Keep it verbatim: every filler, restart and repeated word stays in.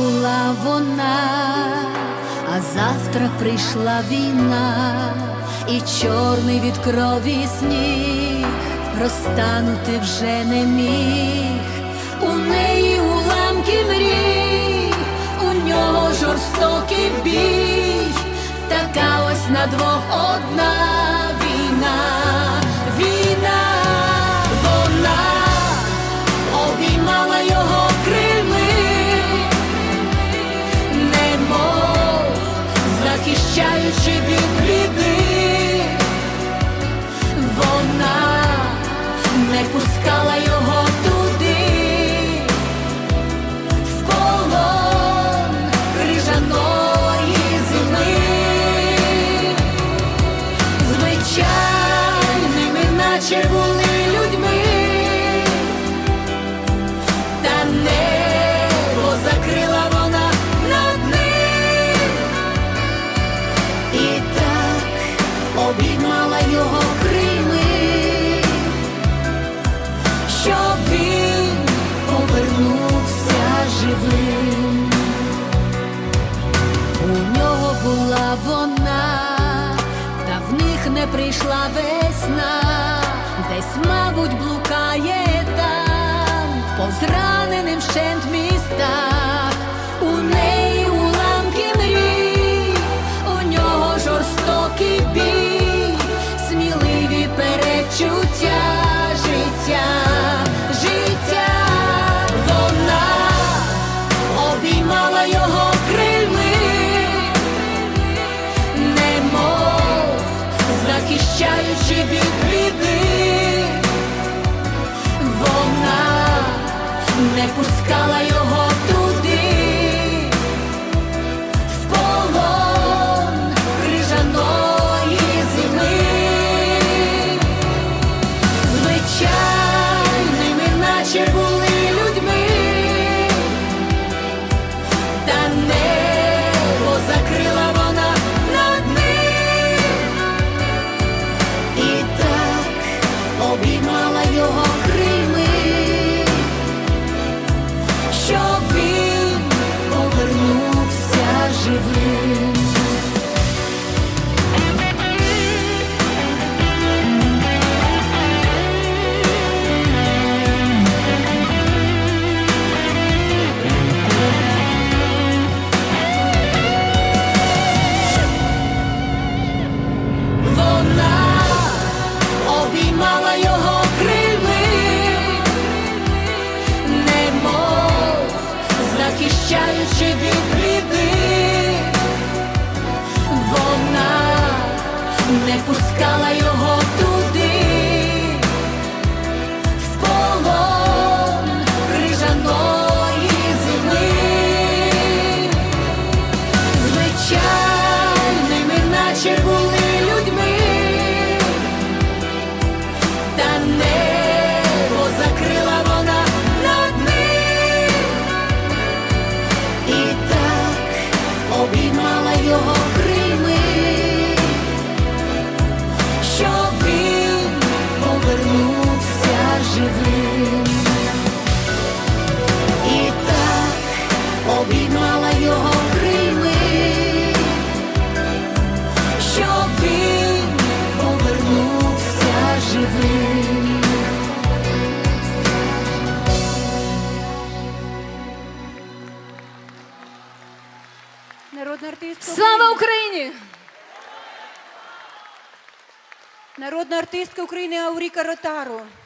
була вона, а завтра прийшла війна, і чорний від крові сніг розтанути вже не міг. У неї уламки мрій, у нього жорстокий бій, така ось на двох одна війна. Війна, вона обіймала його крильми, немов захищаючи від біди. Вона не пускала його туди, в полон крижаної зими. Звичайними наче були людьми, та небо закрила вона над ним, і так обіймала його крильми, щоб він повернувся живим. У нього була вона, та в них не прийшла весна, десь, мабуть, блукає там, по зраненим вщент містах. У неї уламки мрій, у нього жорстокий бій, сміливі перечуття життя, життя. Вона обіймала його крильми, немов захищаючи від біди. Вона не пускала його туди, в полон крижаної зими. Звичайними наче були людьми, та небо закрила вона над ним, і так обіймала його крильми, щоб він повернувся живим. Вона обіймала його крильми, немов захищаючи від біди. Вона не пускала його туди, в полон крижаної зими. Звичайними наче були людьми, та небо закрила вона над ним, і так обіймала його крильми, щоб він повернувся живим. І так обіймала його крильми, щоб він повернувся живим. Народна артистка Слава України. Україні! Народна артистка України Ауріка Ротару.